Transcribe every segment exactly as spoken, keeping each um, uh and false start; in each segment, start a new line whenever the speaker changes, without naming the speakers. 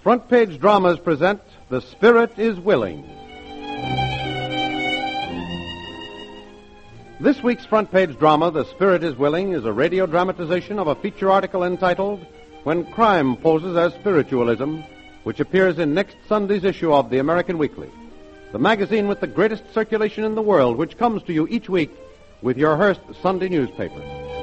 Front Page Dramas present The Spirit is Willing. This week's Front Page drama, The Spirit is Willing, is a radio dramatization of a feature article entitled When Crime Poses as Spiritualism, which appears in next Sunday's issue of the American Weekly, the magazine with the greatest circulation in the world, which comes to you each week with your Hearst Sunday newspaper.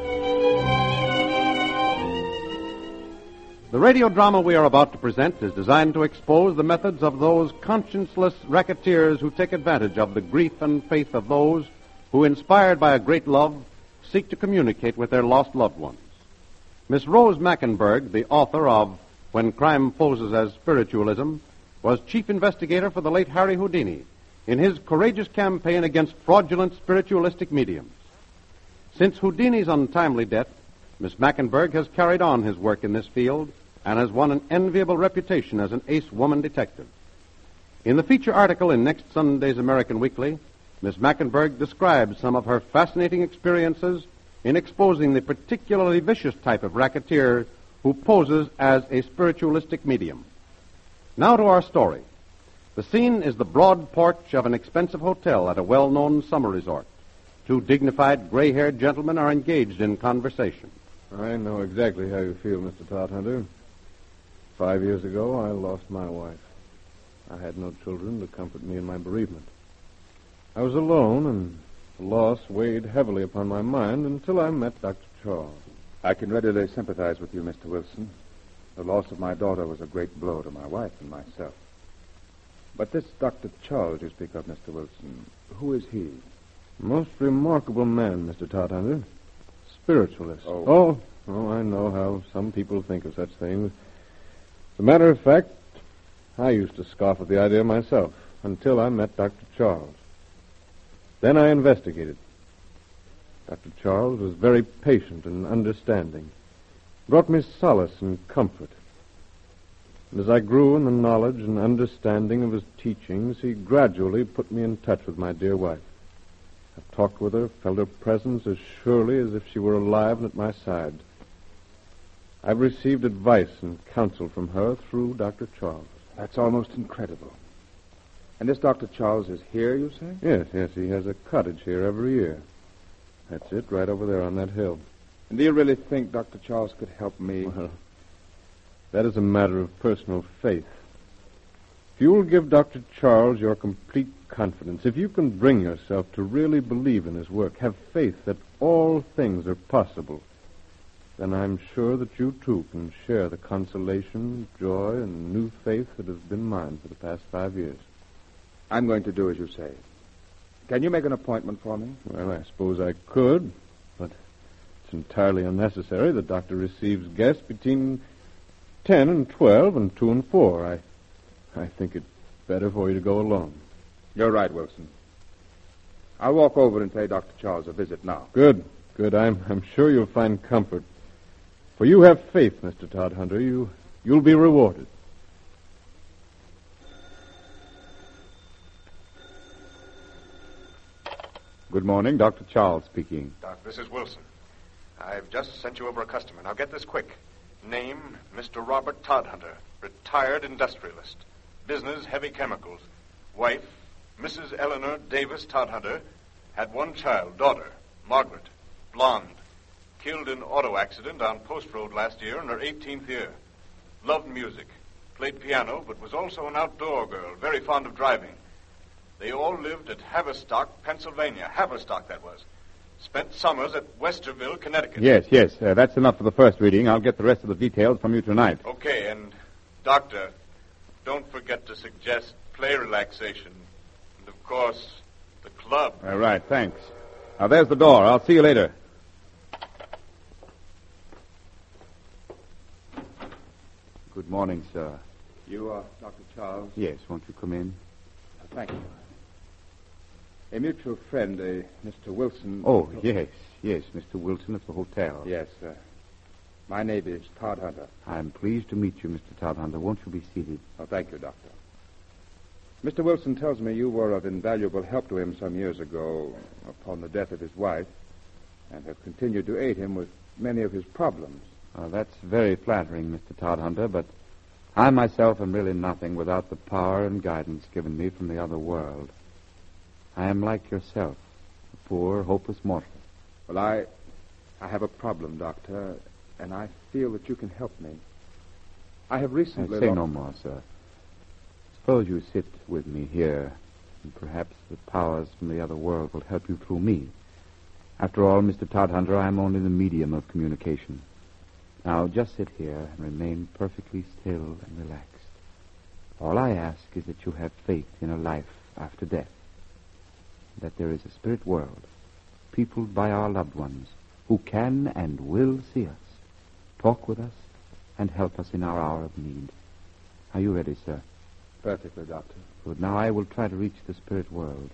The radio drama we are about to present is designed to expose the methods of those conscienceless racketeers who take advantage of the grief and faith of those who, inspired by a great love, seek to communicate with their lost loved ones. Miss Rose Mackenberg, the author of When Crime Poses as Spiritualism, was chief investigator for the late Harry Houdini in his courageous campaign against fraudulent spiritualistic mediums. Since Houdini's untimely death, Miss Mackenberg has carried on his work in this field and has won an enviable reputation as an ace woman detective. In the feature article in next Sunday's American Weekly, Miss Mackenberg describes some of her fascinating experiences in exposing the particularly vicious type of racketeer who poses as a spiritualistic medium. Now to our story. The scene is the broad porch of an expensive hotel at a well-known summer resort. Two dignified, gray-haired gentlemen are engaged in conversation.
I know exactly how you feel, Mister Todhunter. Five years ago, I lost my wife. I had no children to comfort me in my bereavement. I was alone, and the loss weighed heavily upon my mind until I met Doctor Charles.
I can readily sympathize with you, Mister Wilson. The loss of my daughter was a great blow to my wife and myself. But this Doctor Charles you speak of, Mister Wilson, who is he?
Most remarkable man, Mister Todhunter. Spiritualist.
Oh.
oh, oh, I know how some people think of such things. As a matter of fact, I used to scoff at the idea myself until I met Doctor Charles. Then I investigated. Doctor Charles was very patient and understanding, brought me solace and comfort. And as I grew in the knowledge and understanding of his teachings, he gradually put me in touch with my dear wife. I've talked with her, felt her presence as surely as if she were alive and at my side. I've received advice and counsel from her through Doctor Charles.
That's almost incredible. And this Doctor Charles is here, you say?
Yes, yes, he has a cottage here every year. That's it, right over there on that hill.
And do you really think Doctor Charles could help me?
Well, that is a matter of personal faith. If you will give Doctor Charles your complete confidence, if you can bring yourself to really believe in his work, have faith that all things are possible, then I'm sure that you, too, can share the consolation, joy, and new faith that has been mine for the past five years.
I'm going to do as you say. Can you make an appointment for me?
Well, I suppose I could, but it's entirely unnecessary. The doctor receives guests between ten and twelve and two and four. I, I think it's better for you to go alone.
You're right, Wilson. I'll walk over and pay Doctor Charles a visit now.
Good, good. I'm, I'm sure you'll find comfort. For you have faith, Mister Todhunter. You, you'll be rewarded.
Good morning, Doctor Charles speaking.
Doc, this is Wilson. I've just sent you over a customer. Now get this quick. Name, Mister Robert Todhunter, retired industrialist. Business, heavy chemicals. Wife, Missus Eleanor Davis Todhunter, had one child, daughter, Margaret, blonde. Killed in auto accident on Post Road last year in her eighteenth year. Loved music. Played piano, but was also an outdoor girl, very fond of driving. They all lived at Haverstock, Pennsylvania. Haverstock, that was. Spent summers at Westerville, Connecticut.
Yes, yes. Uh, that's enough for the first reading. I'll get the rest of the details from you tonight.
Okay, and, Doctor, don't forget to suggest play relaxation. And, of course, the club.
All right, thanks. Now, there's the door. I'll see you later. Good morning, sir.
You are Doctor Charles?
Yes, won't you come in?
Uh, thank you. A mutual friend, a Mister Wilson.
Oh, yes, yes, Mister Wilson of the hotel.
Yes, sir. My name is Todhunter.
I'm pleased to meet you, Mister Todhunter. Won't you be seated?
Oh, thank you, Doctor. Mister Wilson tells me you were of invaluable help to him some years ago upon the death of his wife and have continued to aid him with many of his problems.
Uh, that's very flattering, Mister Todhunter, but I myself am really nothing without the power and guidance given me from the other world. I am like yourself, a poor, hopeless mortal.
Well, I... I have a problem, Doctor, and I feel that you can help me. I have recently...
Uh, say
lost...
no more, sir. Suppose you sit with me here, and perhaps the powers from the other world will help you through me. After all, Mister Todhunter, I am only the medium of communication. Now, just sit here and remain perfectly still and relaxed. All I ask is that you have faith in a life after death. That there is a spirit world, peopled by our loved ones, who can and will see us, talk with us, and help us in our hour of need. Are you ready, sir?
Perfectly, Doctor.
Good. Now I will try to reach the spirit world.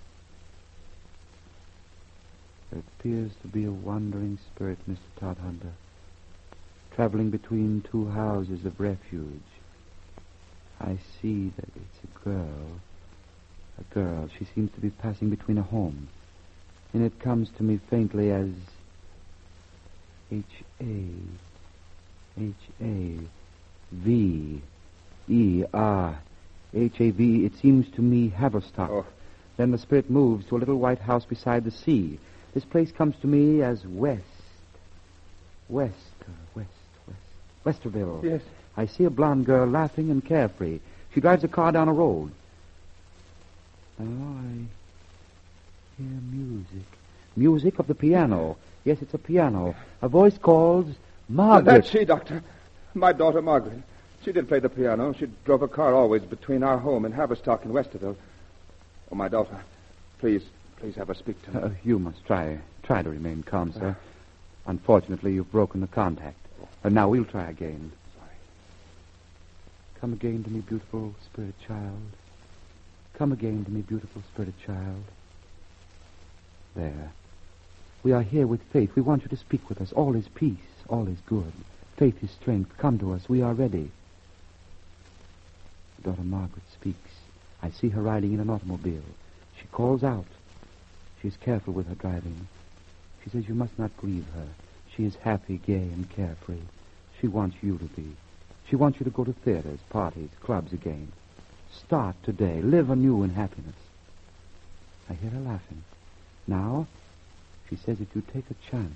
There appears to be a wandering spirit, Mister Todhunter, traveling between two houses of refuge. I see that it's a girl. A girl. She seems to be passing between a home. And it comes to me faintly as H A H A V E R H A V. It seems to me Haverstock.
Oh.
Then the spirit moves to a little white house beside the sea. This place comes to me as West. West, uh, West, West. Westerville.
Yes.
I see a blonde girl laughing and carefree. She drives a car down a road. Now I hear music. Music of the piano. Yes, it's a piano. A voice calls Margaret.
That's she, Doctor. My daughter, Margaret. She did play the piano. She drove a car always between our home and Haverstock and Westerville. Oh, my daughter, please, please have her speak to me.
Uh, you must try, try to remain calm, sir. Unfortunately, you've broken the contact. Uh, now we'll try again.
Sorry.
Come again to me, beautiful spirit child. Come again to me, beautiful spirit child. There. We are here with faith. We want you to speak with us. All is peace. All is good. Faith is strength. Come to us. We are ready. Daughter Margaret speaks. I see her riding in an automobile. She calls out. She is careful with her driving. She says you must not grieve her. She is happy, gay, and carefree. She wants you to be. She wants you to go to theaters, parties, clubs again. Start today. Live anew in happiness. I hear her laughing. Now, she says if you take a chance,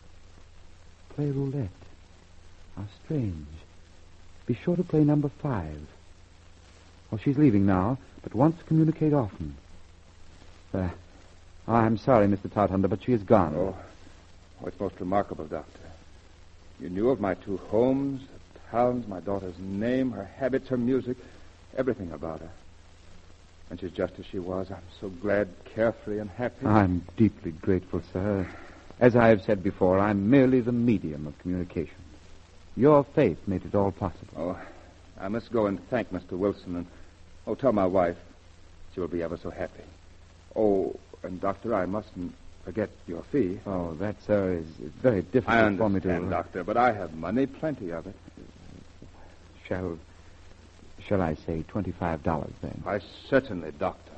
play roulette. How strange. Be sure to play number five. Oh, she's leaving now, but wants to communicate often. Uh, oh, I'm sorry, Mister Todhunter, but she is gone.
Oh, oh, it's most remarkable, Doctor. You knew of my two homes, the towns, my daughter's name, her habits, her music, everything about her. And she's just as she was. I'm so glad, carefree, and happy.
I'm deeply grateful, sir. As I have said before, I'm merely the medium of communication. Your faith made it all possible.
Oh, I must go and thank Mister Wilson and, oh, tell my wife. She will be ever so happy. Oh, and, Doctor, I mustn't forget your fee.
Oh, that, sir, is is very difficult
I understand,
for me to...
Doctor, but I have money, plenty of it.
Shall... Shall I say twenty-five dollars, then?
Why, certainly, Doctor.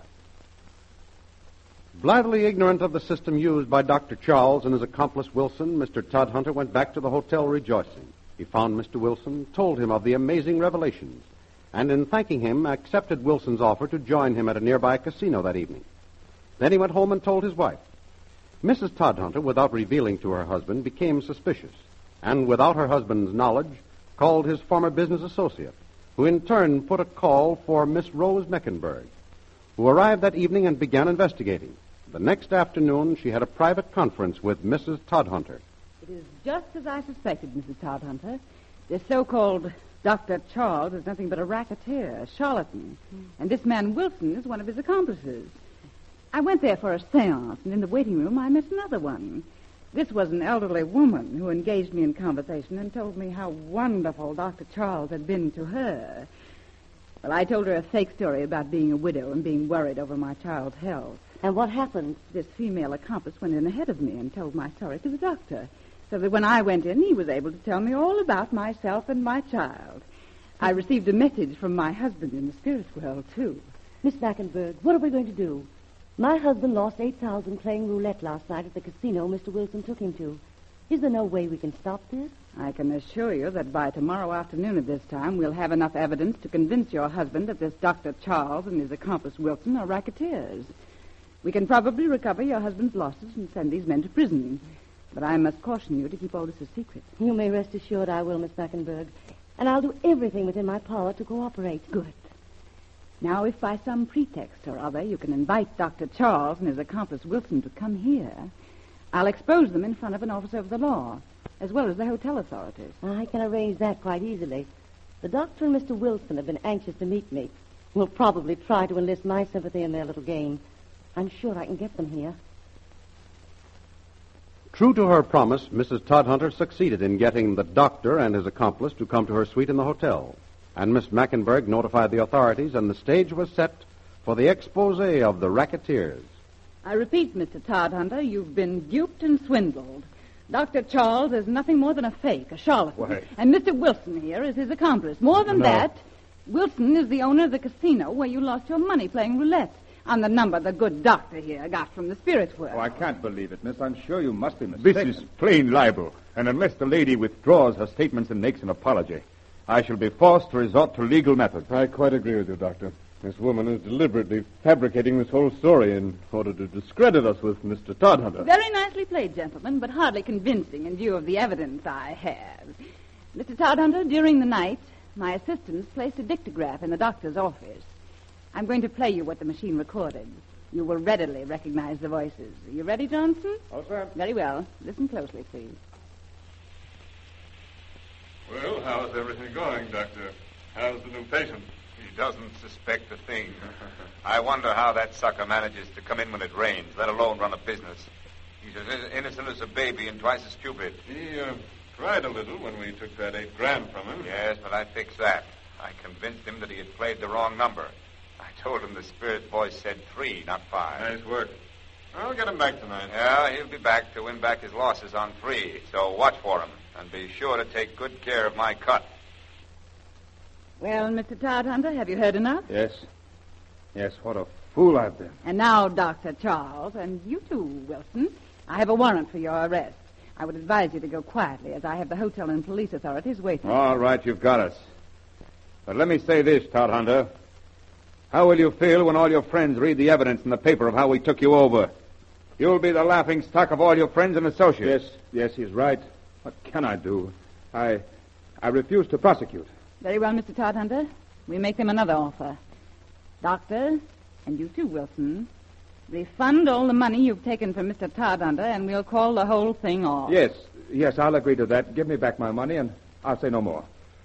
Blithely ignorant of the system used by Doctor Charles and his accomplice Wilson, Mister Todhunter went back to the hotel rejoicing. He found Mister Wilson, told him of the amazing revelations, and in thanking him, accepted Wilson's offer to join him at a nearby casino that evening. Then he went home and told his wife. Missus Todhunter, without revealing to her husband, became suspicious, and without her husband's knowledge, called his former business associate, who in turn put a call for Miss Rose Meckenberg, who arrived that evening and began investigating. The next afternoon, she had a private conference with Missus Todhunter.
It is just as I suspected, Missus Todhunter. This so-called Doctor Charles is nothing but a racketeer, a charlatan. Mm. And this man Wilson is one of his accomplices. I went there for a seance, and in the waiting room I met another one. This was an elderly woman who engaged me in conversation and told me how wonderful Doctor Charles had been to her. Well, I told her a fake story about being a widow and being worried over my child's health.
And what happened?
This female accomplice went in ahead of me and told my story to the doctor, so that when I went in, he was able to tell me all about myself and my child. I received a message from my husband in the spirit world, too.
Miss Meckenberg, what are we going to do? My husband lost eight thousand dollars playing roulette last night at the casino Mister Wilson took him to. Is there no way we can stop this?
I can assure you that by tomorrow afternoon at this time, we'll have enough evidence to convince your husband that this Doctor Charles and his accomplice Wilson are racketeers. We can probably recover your husband's losses and send these men to prison. But I must caution you to keep all this a secret.
You may rest assured I will, Miss Mackenberg. And I'll do everything within my power to cooperate.
Good. Now, if by some pretext or other you can invite Doctor Charles and his accomplice Wilson to come here, I'll expose them in front of an officer of the law, as well as the hotel authorities.
I can arrange that quite easily. The doctor and Mister Wilson have been anxious to meet me. Will probably try to enlist my sympathy in their little game. I'm sure I can get them here.
True to her promise, Missus Todhunter succeeded in getting the doctor and his accomplice to come to her suite in the hotel. And Miss Mackenberg notified the authorities, and the stage was set for the expose of the racketeers.
I repeat, Mister Todhunter, you've been duped and swindled. Doctor Charles is nothing more than a fake, a charlatan.
Why?
And Mister Wilson here is his accomplice. More than
No.
that, Wilson is the owner of the casino where you lost your money playing roulette on the number the good doctor here got from the spirit world.
Oh, I can't believe it, miss. I'm sure you must be mistaken.
This is plain libel, and unless the lady withdraws her statements and makes an apology, I shall be forced to resort to legal methods.
I quite agree with you, Doctor. This woman is deliberately fabricating this whole story in order to discredit us with Mister Todhunter.
Very nicely played, gentlemen, but hardly convincing in view of the evidence I have. Mister Todhunter, during the night, my assistants placed a dictograph in the doctor's office. I'm going to play you what the machine recorded. You will readily recognize the voices. Are you ready, Johnson?
Oh, sir.
Very well. Listen closely, please.
Well, how's everything going, Doctor? How's the new patient? He doesn't suspect a thing. I wonder how that sucker manages to come in when it rains, let alone run a business. He's as innocent as a baby and twice as stupid. He uh, cried a little when we took that eight grand from him. Yes, but I fixed that. I convinced him that he had played the wrong number. I told him the spirit voice said three, not five. Nice work. I'll get him back tonight. Yeah, he'll be back to win back his losses on three. So watch for him, and be sure to take good care of my cut.
Well, Mister Todhunter, have you heard enough?
Yes. Yes, what a fool I've been.
And now, Doctor Charles, and you too, Wilson, I have a warrant for your arrest. I would advise you to go quietly, as I have the hotel and police authorities waiting.
All right, you've got us. But let me say this, Todhunter. How will you feel when all your friends read the evidence in the paper of how we took you over? You'll be the laughing stock of all your friends and associates.
Yes, yes, he's right. What can I do? I, I refuse to prosecute.
Very well, Mister Todhunter. We make them another offer. Doctor, and you too, Wilson, refund all the money you've taken from Mister Todhunter, and we'll call the whole thing off.
Yes, yes, I'll agree to that. Give me back my money, and I'll say no more.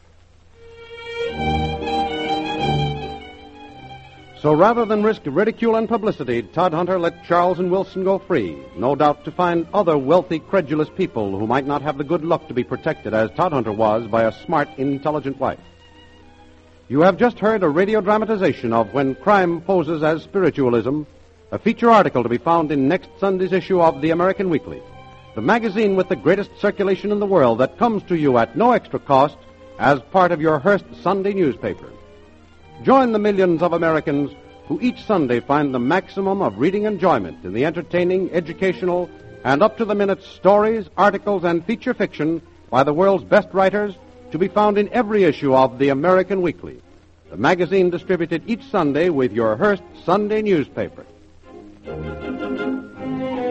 So rather than risk ridicule and publicity, Todhunter let Charles and Wilson go free, no doubt to find other wealthy, credulous people who might not have the good luck to be protected as Todhunter was by a smart, intelligent wife. You have just heard a radio dramatization of When Crime Poses as Spiritualism, a feature article to be found in next Sunday's issue of the American Weekly, the magazine with the greatest circulation in the world that comes to you at no extra cost as part of your Hearst Sunday newspaper. Join the millions of Americans who each Sunday find the maximum of reading enjoyment in the entertaining, educational, and up-to-the-minute stories, articles, and feature fiction by the world's best writers to be found in every issue of the American Weekly, the magazine distributed each Sunday with your Hearst Sunday newspaper.